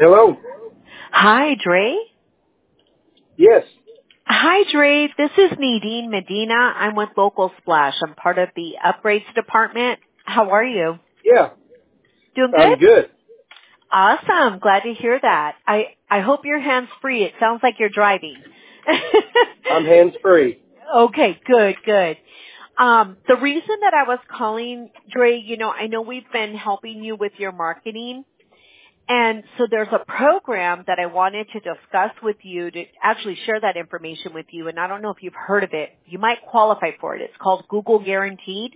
Hello. Hi, Dre. Yes. Hi, Dre. This is Nadine Medina. I'm with Local Splash. I'm part of the upgrades department. How are you? Yeah. Doing I'm good? good. Awesome. Glad to hear that. I hope you're hands free. It sounds like you're driving. I'm hands free. Okay, good. The reason that I was calling, Dre, I know we've been helping you with your marketing. And so there's a program that I wanted to discuss with you to actually share that information with you. And I don't know if you've heard of it. You might qualify for it. It's called Google Guaranteed.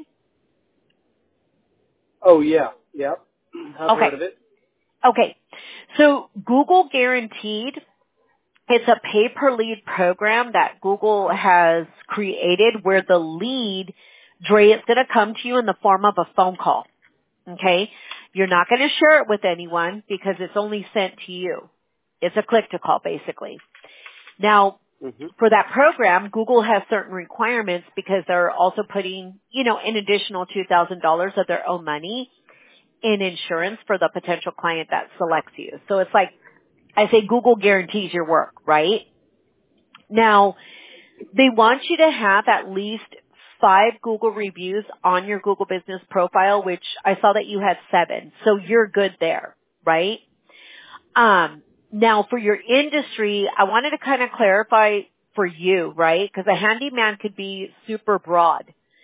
Oh yeah. Yep. I've heard of it. Okay. So Google Guaranteed, it's a pay per lead program that Google has created where the lead, Dre, is going to come to you in the form of a phone call. Okay? You're not going to share it with anyone because it's only sent to you. It's a click to call basically. Now, Hmm. for that program, Google has certain requirements because they're also putting, an additional $2,000 of their own money in insurance for the potential client that selects you. So it's like, I say Google guarantees your work, right? Now, they want you to have at least 5 Google reviews on your Google business profile, which I saw that you had 7. So you're good there, right? Now for your industry, I wanted to kind of clarify for you, right? Because a handyman could be super broad.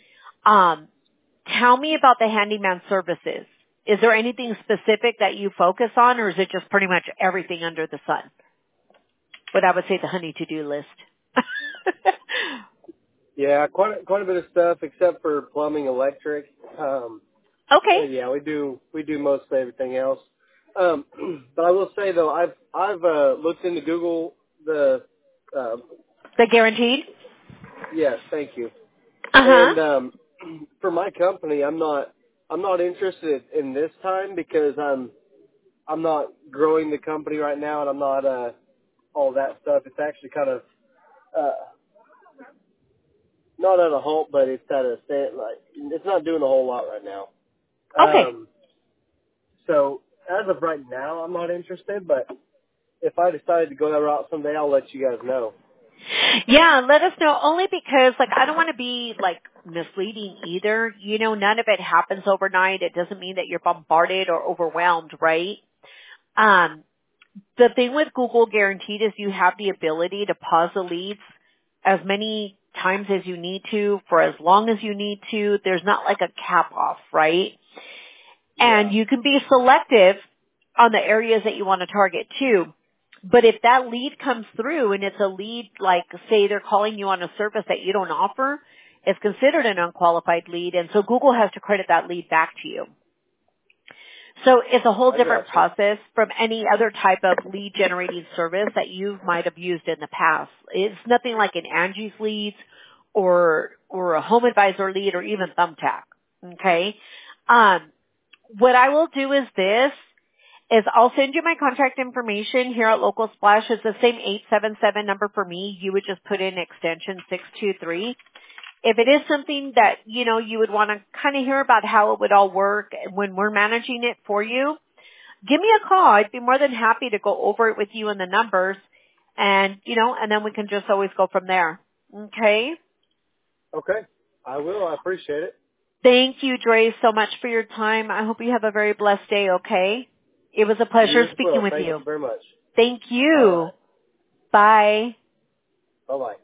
Tell me about the handyman services. Is there anything specific that you focus on, or is it just pretty much everything under the sun? What I would say the honey to-do list. Yeah, quite a bit of stuff except for plumbing, electric. Okay. Yeah, we do mostly everything else. But I will say though, I've looked into Google uh, The guaranteed? yes, thank you. Uh-huh. And for my company, I'm not interested in this time because I'm not growing the company right now, and I'm not all that stuff. It's actually kind of uh, not at a halt, but it's at a stand. Like it's not doing a whole lot right now. Okay. So as of right now, I'm not interested. But if I decide to go that route someday, I'll let you guys know. Yeah, let us know only because I don't want to be misleading either. None of it happens overnight. It doesn't mean that you're bombarded or overwhelmed, right? Um, the thing with Google Guaranteed is you have the ability to pause the leads as many times as you need to for as long as you need to. There's not like a cap off, right? Yeah. And you can be selective on the areas that you want to target too. But if that lead comes through and it's a lead say they're calling you on a service that you don't offer, it's considered an unqualified lead, and so Google has to credit that lead back to you. So it's a whole I different gotcha. process from any other type of lead generating service that you might have used in the past. It's nothing like an Angie's Leads or a Home Advisor lead or even Thumbtack. Okay? What I will do is I'll send you my contact information here at Local Splash. It's the same 877 number for me. You would just put in extension 623. If it is something that, you would want to kind of hear about how it would all work when we're managing it for you, give me a call. I'd be more than happy to go over it with you and the numbers and, and then we can just always go from there. Okay? Okay. I will. I appreciate it. Thank you, Dre, so much for your time. I hope you have a very blessed day, okay? It was a You pleasure as speaking well. with Thank you. you very much. Thank All you. right. Bye. Bye bye.